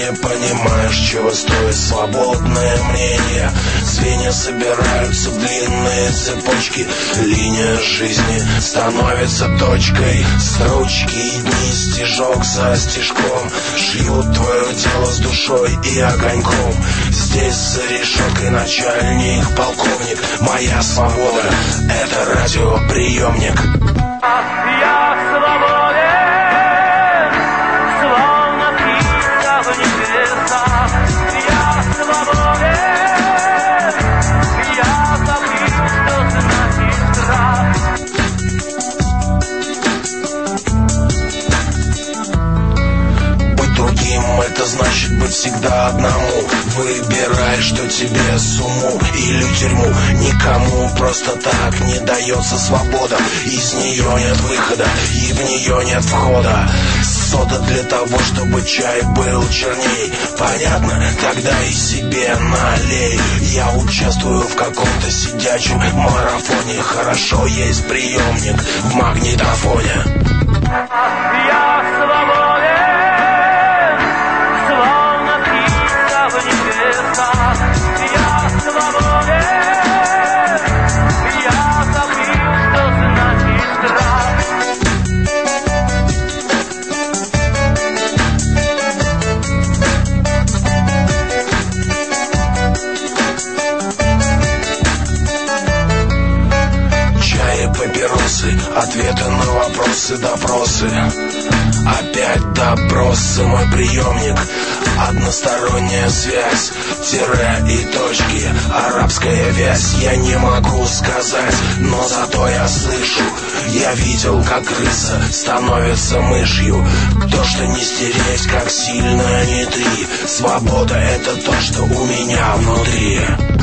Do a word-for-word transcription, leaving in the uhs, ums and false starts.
не понимаешь, чего стоит свободное мнение. Звенья собираются в длинные цепочки, линия жизни становится точкой. Строчки и дни, стежок за стежком, шьют твое тело с душой и огоньком. Здесь за решеткой начальник, полковник. Моя свобода — это радиоприемник. Я свободен, словно птица в небесах. Я свободен, я забыл, что значит страх. Быть другим — это значит быть всегда одному. Выбирай, что тебе, сумму или тюрьму. Никому просто так не дается свобода. Из нее нет выхода, и в нее нет входа. Сода для того, чтобы чай был черней. Понятно? Тогда и себе налей. Я участвую в каком-то сидячем марафоне. Хорошо, есть приемник в магнитофоне. Я свободен, словно птица в небесах. Я свободен, я забыл, что значит страх. Чай и папиросы, ответы на вопросы, допросы. Опять допросы, мой приемник. Односторонняя связь, тире и точки, арабская вязь. Я не могу сказать, но зато я слышу. Я видел, как крыса становится мышью. То, что не стереть, как сильно не ты. Свобода — это то, что у меня внутри.